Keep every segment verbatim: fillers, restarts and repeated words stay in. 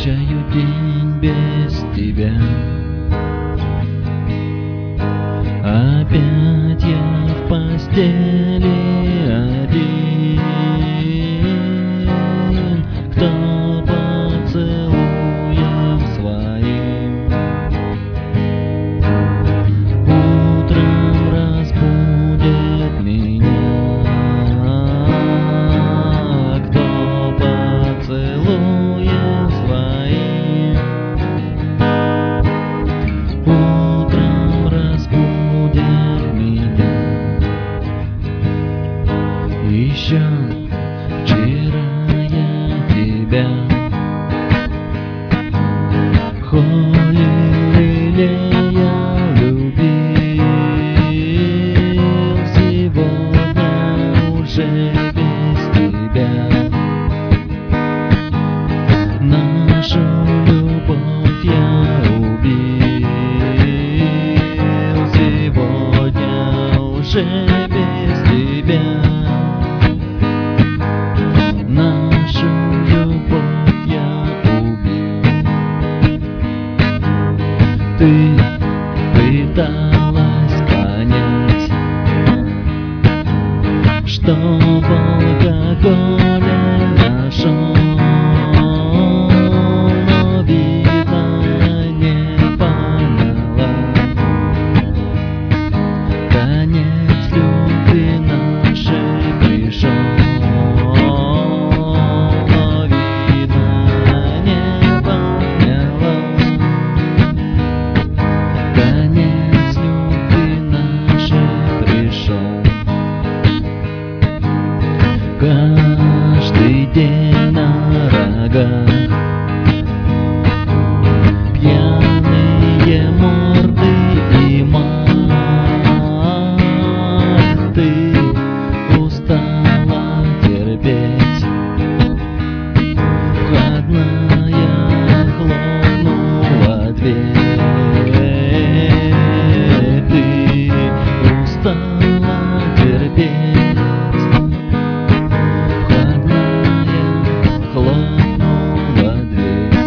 Встречаю день без тебя. Опять я в постели один. Кто поцелуем своим утром разбудит меня? Кто поцелуем своим утром разбудит меня? Еще вчера я тебя холил, лелеял, любил. Сегодня уже без тебя нашу любовь я убил. Сегодня уже без тебя нашу любовь я убил. Ты пыталась понять, что в алкоголе нашел, но, видно, не поняла. Конец любви нашей пришел, но, видно, не поняла. Конец любви нашей пришел. Каждый день на рогах пьяные морды и мат. Ты устала терпеть, входная хлопнула дверь. Ты устала терпеть, хлопнула дверь.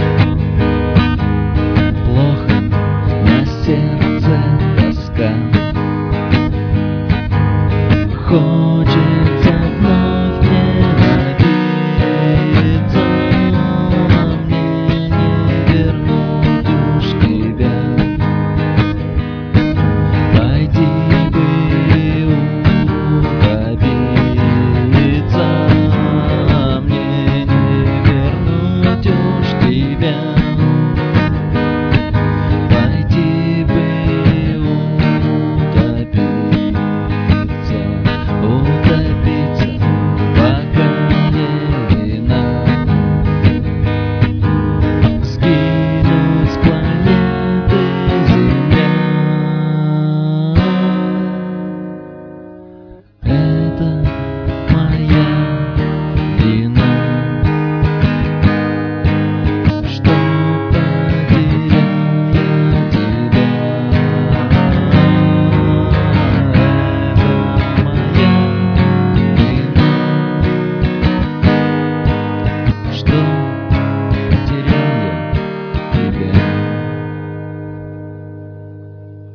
Плохо, на сердце тоска.